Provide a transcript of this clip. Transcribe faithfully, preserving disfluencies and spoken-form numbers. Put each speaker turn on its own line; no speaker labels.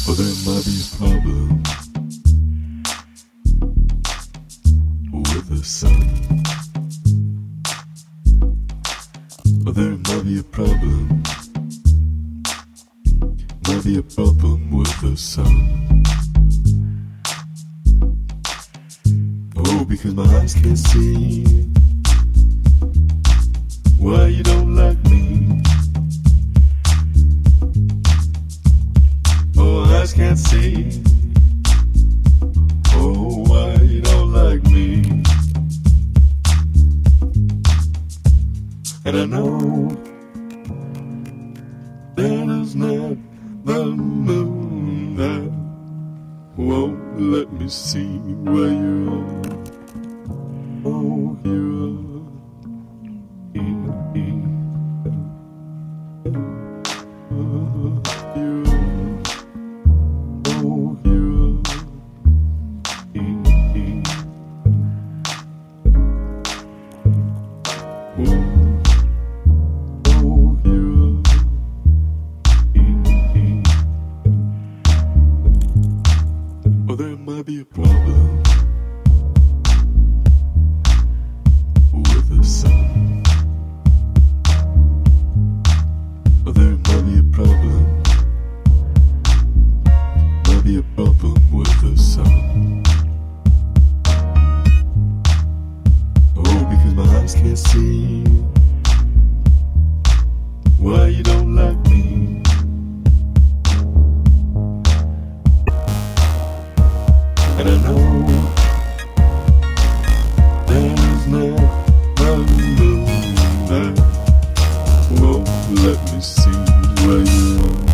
Or there might be a problem with the sun. Or there might be a problem, might be a problem with the sun. Oh, because my eyes can't see why you don't like me. Oh, eyes can't see, oh, why you don't like me. And I know that is not the moon that won't let me see where you are. Oh, you are. Oh, you are. Oh, you are. Oh, you are. Or there might be a problem with the sun. Or there might be a problem, might be a problem with the sun. Oh, because my eyes can't see why you don't like me. And I know there's no moon that won't let me see where you are.